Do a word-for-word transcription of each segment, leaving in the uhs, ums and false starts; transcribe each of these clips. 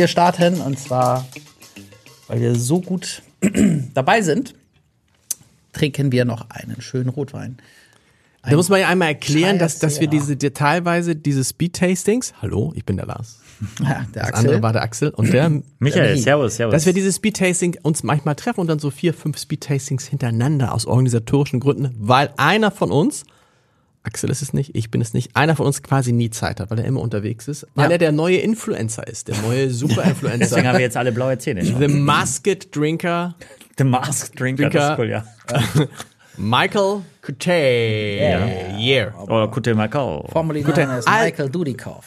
wir starten und zwar, weil wir so gut dabei sind, trinken wir noch einen schönen Rotwein. Ein da muss man ja einmal erklären, dass, dass wir Chaya diese die, teilweise diese Speed-Tastings, hallo, ich bin der Lars. Ja, der Das Axel. andere war der Axel und der Michael, der servus, servus. dass wir dieses Speed-Tasting uns manchmal treffen und dann so vier, fünf Speed-Tastings hintereinander aus organisatorischen Gründen, weil einer von uns, Axel ist es nicht, ich bin es nicht, einer von uns quasi nie Zeit hat, weil er immer unterwegs ist, weil Ja. er der neue Influencer ist, der neue Super-Influencer. Deswegen haben wir jetzt alle blaue Zähne schon. The Masked Drinker, The Masked Drinker, Drinker. das ist cool, ja. Michael Coutet. Ja. Yeah. Oder Kute Macau. Formerly Gut, known as Al- Michael Dudikoff.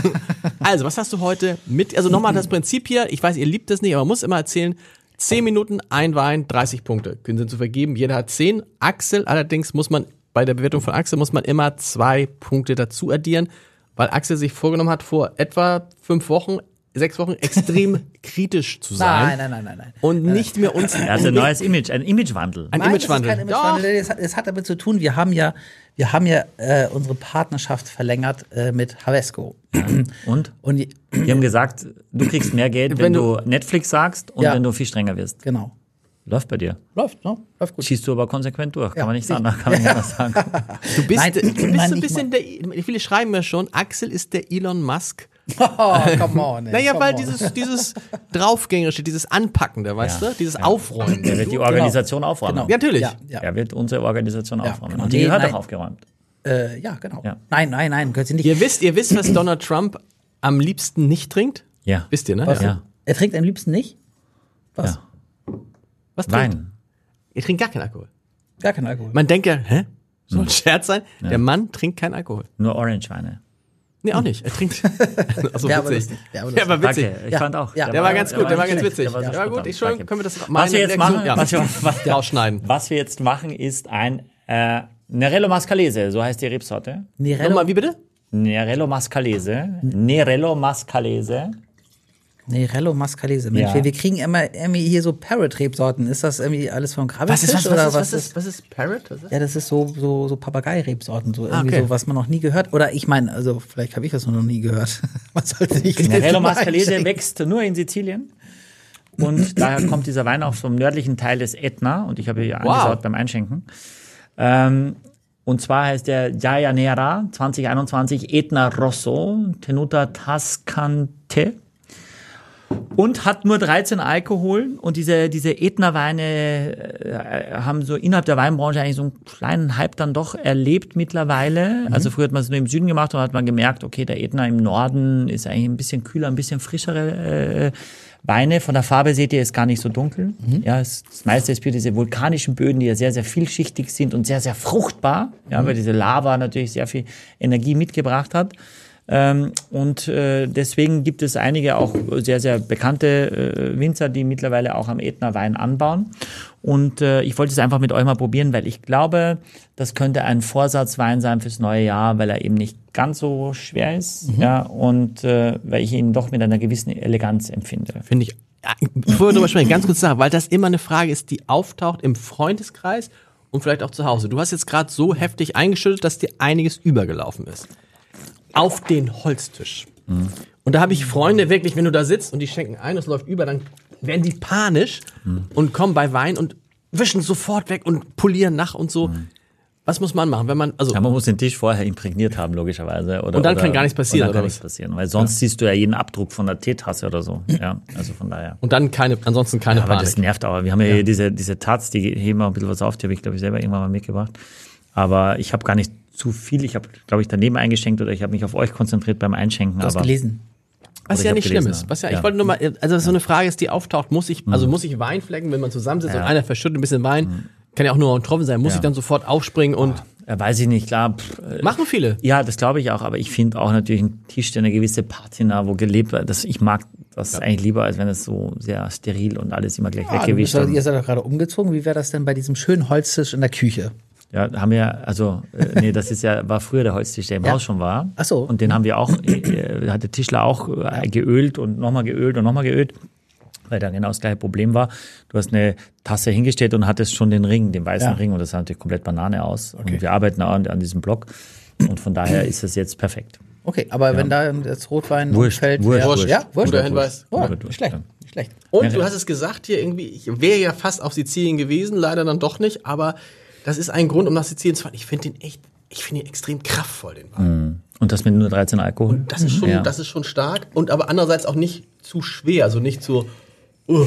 Also, was hast du heute mit, also nochmal das Prinzip hier, ich weiß, ihr liebt das nicht, aber man muss immer erzählen, zehn Minuten, ein Wein, dreißig Punkte können sind zu vergeben, jeder hat zehn. Axel, allerdings muss man, bei der Bewertung von Axel muss man immer zwei Punkte dazu addieren, weil Axel sich vorgenommen hat, vor etwa fünf Wochen, sechs Wochen extrem kritisch zu sein. Nein, nein, nein, nein, nein. Und nicht mehr uns. Er hat ein neues Image, ein Imagewandel. Ein Nein, Imagewandel. Das ist kein Imagewandel. Es hat, es hat damit zu tun, wir haben ja, wir haben ja äh, unsere Partnerschaft verlängert äh, mit Havesco. Und? Und die, Wir haben gesagt, du kriegst mehr Geld, wenn, Wenn du, du- Netflix sagst und Ja. wenn du viel strenger wirst. genau. Läuft bei dir. Läuft, ne? Läuft gut. Schießt du aber konsequent durch, kann Ja, man nicht sicher. sagen. Kann man nicht anders sagen. Du bist, Nein, du bist nein, so ein nicht bisschen der, viele schreiben mir schon, Axel ist der Elon Musk. Oh, come on. Ey, Naja, come weil on. dieses, dieses Draufgängerische, dieses Anpackende, weißt Ja. du, dieses Aufräumen. Er wird die Organisation aufräumen. Genau. Ja, natürlich. Ja, ja. Er wird unsere Organisation Ja, aufräumen. genau. Und die Nee, gehört nein. auch aufgeräumt. Äh, ja, genau. Ja. Nein, nein, nein, gehört sie nicht. Ihr wisst, ihr wisst, was Donald Trump am liebsten nicht trinkt? Ja. Wisst ihr, ne? Was? Ja. Er trinkt am liebsten nicht? Was? Ja. Was trinkt? Wein. Er trinkt gar keinen Alkohol. Gar kein Alkohol. Man denkt ja, hä? Soll ein Scherz sein? Der Mann trinkt keinen Alkohol. Nur Orange-Weine. Nee, auch nicht. Er trinkt. Achso, Wäre aber witzig. lustig. Wäre aber Der war witzig. Danke, ich Ja. fand auch. Ja. Der war ganz gut, der war ganz nicht witzig. schlecht, Der war gut. Ich Danke. schon, können wir das Was wir jetzt machen, ja, was wir, was, rausschneiden. was wir jetzt machen, ist ein äh, Nerello Mascalese, so heißt die Rebsorte. Nerello, Nochmal, wie bitte? Nerello Mascalese. Nerello Mascalese. Nerello Mascalese. Mensch, Ja. wir, wir kriegen immer irgendwie hier so Parrot-Rebsorten. Ist das irgendwie alles vom Was ist, Krabbelfisch was, oder was, was ist, was ist, was ist Parrot? Was ist? Ja, das ist so, so, so Papagei-Rebsorten, so irgendwie okay. so, was man noch nie gehört. Oder ich meine, also vielleicht habe ich das noch nie gehört. Man sollte nicht Nerello mal Mascalese einschenken. wächst nur in Sizilien. Und daher kommt dieser Wein auch vom nördlichen Teil des Ätna. Und ich habe hier Wow. angeschaut beim Einschenken. Ähm, und zwar heißt der Gioia Nera zwanzig einundzwanzig Ätna Rosso Tenuta Tascante. Und hat nur dreizehn Alkohol. Und diese, diese Ätna-Weine äh, haben so innerhalb der Weinbranche eigentlich so einen kleinen Hype dann doch erlebt mittlerweile. Also früher hat man es nur im Süden gemacht und hat man gemerkt, okay, der Ätna im Norden ist eigentlich ein bisschen kühler, ein bisschen frischere äh, Weine. Von der Farbe seht ihr, ist gar nicht so dunkel. Ja, es, das meiste ist für diese vulkanischen Böden, die ja sehr, sehr vielschichtig sind und sehr, sehr fruchtbar. Ja, weil diese Lava natürlich sehr viel Energie mitgebracht hat. Ähm, und äh, deswegen gibt es einige auch sehr, sehr bekannte äh, Winzer, die mittlerweile auch am Ätna Wein anbauen. Und äh, ich wollte es einfach mit euch mal probieren, weil ich glaube, das könnte ein Vorsatzwein sein fürs neue Jahr, weil er eben nicht ganz so schwer ist, mhm. ja, und äh, weil ich ihn doch mit einer gewissen Eleganz empfinde. Finde ich, ja, bevor wir drüber sprechen, ganz kurz sagen, weil das immer eine Frage ist, die auftaucht im Freundeskreis und vielleicht auch zu Hause. Du hast jetzt gerade so heftig eingeschüttet, dass dir einiges übergelaufen ist. Auf den Holztisch. Mhm. Und da habe ich Freunde wirklich, wenn du da sitzt und die schenken ein und es läuft über, dann werden die panisch mhm. und kommen bei Wein und wischen sofort weg und polieren nach und so. Mhm. Was muss man machen, wenn man, also. Ja, man muss den Tisch vorher imprägniert haben, logischerweise. Oder, und dann oder, kann gar nichts passieren, und dann kann oder nichts passieren, weil sonst ja. siehst du ja jeden Abdruck von der Teetasse oder so. Ja, also von daher. Und dann keine, ansonsten keine ja, aber Panik. das nervt aber. Wir haben ja, ja. hier diese, diese Taz, die heben auch ein bisschen was auf, die habe ich, glaube ich, selber irgendwann mal mitgebracht. Aber ich habe gar nicht zu viel. Ich habe, glaube ich, daneben eingeschenkt oder ich habe mich auf euch konzentriert beim Einschenken. Du hast aber gelesen. Was ja nicht schlimm ist. Was ja, ich ja. wollte nur mal, also so eine Frage ist, die auftaucht, muss ich, also muss ich Wein flecken, wenn man zusammensitzt ja. und einer verschüttet ein bisschen Wein, mhm. kann ja auch nur getroffen sein, muss ja. ich dann sofort aufspringen und. Ja, weiß ich nicht, klar. Pff, machen viele. Ja, das glaube ich auch, aber ich finde auch natürlich einen Tisch, der eine gewisse Patina, wo gelebt wird, das, ich mag das ja. eigentlich lieber, als wenn es so sehr steril und alles immer gleich ja, weggewischt ist. Ihr seid doch gerade umgezogen, wie wäre das denn bei diesem schönen Holztisch in der Küche? Ja, haben wir, also, äh, nee, das ist ja, war früher der Holztisch, der im ja. Haus schon war. Ach so. Und den haben wir auch, äh, hat der Tischler auch äh, geölt und nochmal geölt und nochmal geölt, weil da genau das gleiche Problem war. Du hast eine Tasse hingestellt und hattest schon den Ring, den weißen ja. Ring, und das sah natürlich komplett Banane aus. Okay. Und wir arbeiten an, an diesem Block und von daher ist es jetzt perfekt. Okay, aber wenn da das Rotwein Wurscht, fällt, wurscht, wär- wurscht. ja, wurscht. Guter Hinweis. Oh, Wurscht, nicht schlecht, ja. nicht schlecht. Und Ja, du ja. hast es gesagt hier irgendwie, ich wäre ja fast auf Sizilien gewesen, leider dann doch nicht, aber das ist ein Grund, um nach Sizilien zu fahren. Ich finde den echt, ich finde ihn extrem kraftvoll, den Wein. Und das mit nur dreizehn Alkohol? Das ist schon, Ja. das ist schon stark und aber andererseits auch nicht zu schwer, also nicht so. Uh.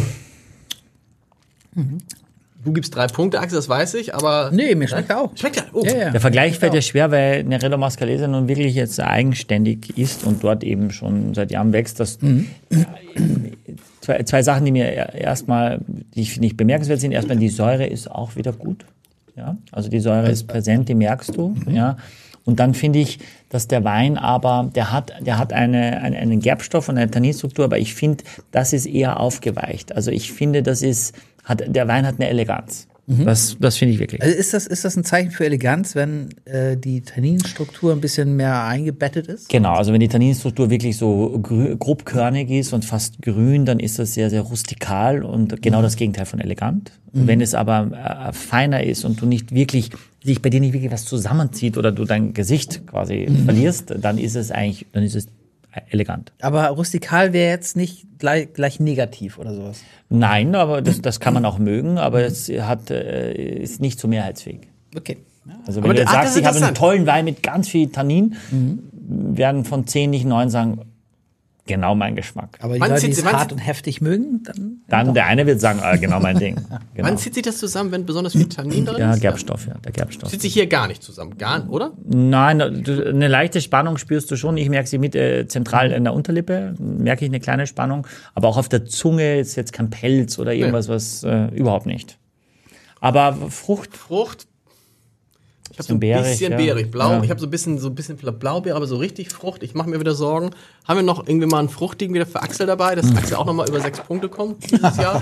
Du gibst drei Punkte, Axel, das weiß ich, aber. Nee, mir schmeckt er auch. Schmeckt ja. Oh. Ja, ja. Der Vergleich fällt ja schwer, weil Nerello Mascalese nun wirklich jetzt eigenständig ist und dort eben schon seit Jahren wächst. Das zwei, zwei Sachen, die mir erstmal, die ich nicht bemerkenswert sind. Erstmal, die Säure ist auch wieder gut. Ja, also die Säure ist präsent, die merkst du. Ja. Und dann finde ich, dass der Wein aber, der hat, der hat eine, eine, einen Gerbstoff und eine Tanninstruktur, aber ich finde, das ist eher aufgeweicht. Also ich finde, das ist, hat, der Wein hat eine Eleganz. Das, das finde ich wirklich. Also ist das, ist das ein Zeichen für Eleganz, wenn äh, die Tanninstruktur ein bisschen mehr eingebettet ist? Genau, also wenn die Tanninstruktur wirklich so grü- grobkörnig ist und fast grün, dann ist das sehr, sehr rustikal und genau das Gegenteil von elegant. Mhm. Wenn es aber äh, feiner ist und du nicht wirklich, sich bei dir nicht wirklich was zusammenzieht oder du dein Gesicht quasi mhm. verlierst, dann ist es eigentlich, dann ist es elegant. Aber rustikal wäre jetzt nicht gleich, gleich negativ oder sowas. Nein, aber das, das kann man auch mögen, aber es hat, äh, ist nicht so mehrheitsfähig. Okay. Also wenn Aber du der- ah, das sagst, ist ich habe einen interessant. tollen Wein mit ganz viel Tannin, werden von zehn nicht neun sagen, genau mein Geschmack. Aber die Wann Leute, zieht die sie- es wann hart sie- und heftig mögen, dann. Dann der eine wird sagen, ah, genau mein Ding. Genau. Wann zieht sich das zusammen, wenn besonders viel Tannin drin Ja, ist? Gerbstoff, ja, der Gerbstoff. Zieht sich hier gar nicht zusammen, gar, oder? Nein, du, eine leichte Spannung spürst du schon. Ich merke sie mit äh, zentral in der Unterlippe, merke ich eine kleine Spannung. Aber auch auf der Zunge ist jetzt kein Pelz oder irgendwas, was äh, überhaupt nicht. Aber Frucht, Frucht. Ich habe so ein Bisschen beerig, bisschen ja. beerig, blau. Ja. Ich habe so ein bisschen so ein bisschen Blaubeere, aber so richtig Frucht. Ich mache mir wieder Sorgen. Haben wir noch irgendwie mal einen fruchtigen wieder für Axel dabei, dass Axel auch noch mal über sechs Punkte kommt dieses Jahr?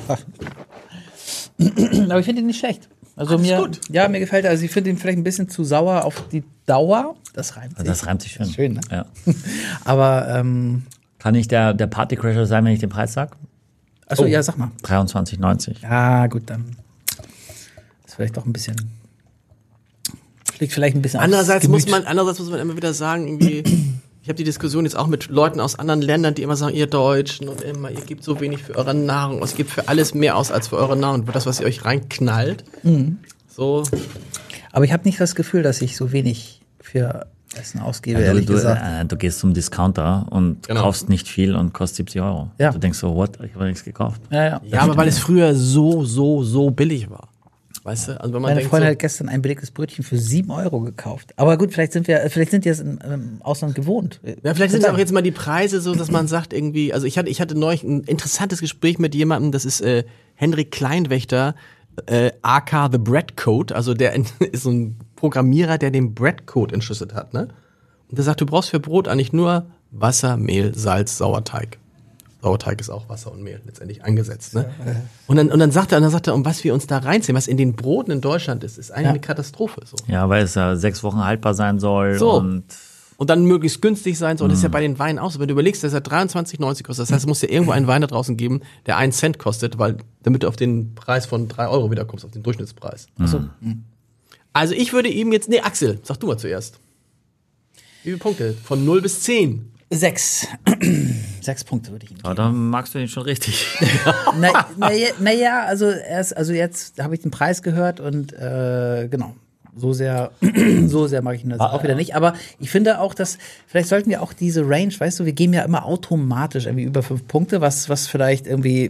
Aber ich finde ihn nicht schlecht. Also Alles mir, gut. ja, mir gefällt er. Also ich finde ihn vielleicht ein bisschen zu sauer auf die Dauer. Das reimt sich. das reimt sich schön. Schön, ne? Ja. Aber, ähm, Kann ich der, der Partycrasher sein, wenn ich den Preis sage? achso, ja, sag mal. dreiundzwanzig neunzig. Ja, gut, dann ist vielleicht doch ein bisschen, schlägt vielleicht ein bisschen aufs Andererseits muss Gemüt. man, andererseits muss man immer wieder sagen, irgendwie, ich habe die Diskussion jetzt auch mit Leuten aus anderen Ländern, die immer sagen, ihr Deutschen und immer, ihr gebt so wenig für eure Nahrung, es gibt für alles mehr aus als für eure Nahrung, für das, was ihr euch reinknallt. So, Aber ich habe nicht das Gefühl, dass ich so wenig für Essen ausgebe, Du, ehrlich du, gesagt. äh, du gehst zum Discounter und Genau. kaufst nicht viel und kostet siebzig Euro. Ja. Du denkst so, what? Ich habe nichts gekauft. Ja, ja. ja, aber weil es früher so, so, so billig war. Weißt du? Also wenn man Meine denkt, Freundin so, hat gestern ein belegtes Brötchen für sieben Euro gekauft. Aber gut, vielleicht sind wir, vielleicht sind die es im, im Ausland gewohnt. ja, vielleicht sind auch jetzt mal die Preise so, dass man sagt irgendwie, also ich hatte, ich hatte neulich ein interessantes Gespräch mit jemandem, das ist äh, Henrik Kleinwächter, äh, aka The Bread Code, also der ist so ein Programmierer, der den Bread Code entschlüsselt hat, ne? Und der sagt, du brauchst für Brot eigentlich nur Wasser, Mehl, Salz, Sauerteig. Sauerteig ist auch Wasser und Mehl letztendlich angesetzt, ne? Und dann, und dann sagt er, und dann sagt er, um was wir uns da reinziehen, was in den Broten in Deutschland ist, ist eigentlich Ja. eine Katastrophe, so. Ja, weil es ja sechs Wochen haltbar sein soll. So. Und Und dann möglichst günstig sein soll. Das ist ja bei den Weinen auch so. Wenn du überlegst, dass er dreiundzwanzig neunzig kostet, das heißt, es muss ja irgendwo einen Wein da draußen geben, der einen Cent kostet, weil, damit du auf den Preis von drei Euro wiederkommst, auf den Durchschnittspreis. Achso. Also ich würde ihm jetzt, nee, Axel, sag du mal zuerst. Wie viele Punkte? Von null bis zehn. Sechs. Sechs Punkte würde ich ihm ja, geben. dann magst du ihn schon richtig. Naja, na, na ja, also erst, also jetzt habe ich den Preis gehört und äh, genau. So sehr, so sehr mag ich ihn das auch wieder nicht. Aber ich finde auch, dass, vielleicht sollten wir auch diese Range, weißt du, wir geben ja immer automatisch irgendwie über fünf Punkte, was, was vielleicht irgendwie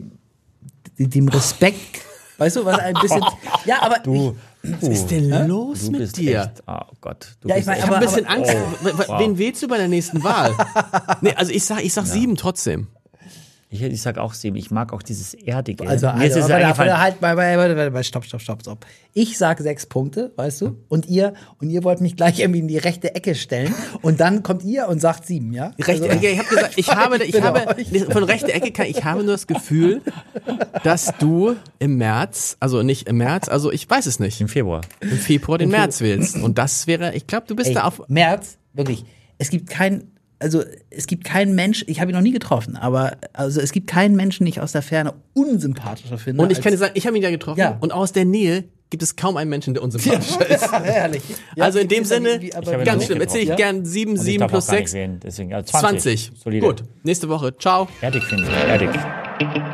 dem Respekt, weißt du, was ein bisschen, ja, aber Du, Was ist denn los du mit bist dir? echt, oh Gott. Du Ja, ich bist mein, Ich echt, habe ein Aber- bisschen aber- Angst. Oh, W- w- wow. Wen wählst du bei der nächsten Wahl? Nee, also ich sag, ich sag sieben trotzdem. ich, ich sag auch sieben, ich mag auch dieses Erdige. Also, Mir ist also es warte, eingefallen, warte, halt, warte, warte, warte, warte, stopp, stopp, stopp, stopp. Ich sag sechs Punkte, weißt du? Und ihr, und ihr wollt mich gleich irgendwie in die rechte Ecke stellen. Und dann kommt ihr und sagt sieben, ja? Rechte Also- Ecke, ich habe gesagt, ich habe, ich bitte habe euch. nee, von rechter Ecke kann, ich habe nur das Gefühl, dass du im März, also nicht im März, also ich weiß es nicht, im Februar. im Februar den März wählst. Und das wäre, ich glaube, du bist Ey, da auf. März, wirklich. Es gibt kein, also es gibt keinen Mensch, ich habe ihn noch nie getroffen, aber also es gibt keinen Menschen, den ich aus der Ferne unsympathischer finde. Und ich als- kann dir sagen, ich habe ihn ja getroffen Ja. und aus der Nähe gibt es kaum einen Menschen, der unsympathischer ist. Herrlich. Ja, Also in dem Sinne, wie- wie- aber- Ich habe ganz nicht schlimm. Erzähle ich getroffen. gern sieben, Und ich sieben darf plus auch gar nicht sechs, sehen, deswegen, also zwanzig. zwanzig. Solide. Gut, nächste Woche. Ciao. Fertig, finde ich. Fertig.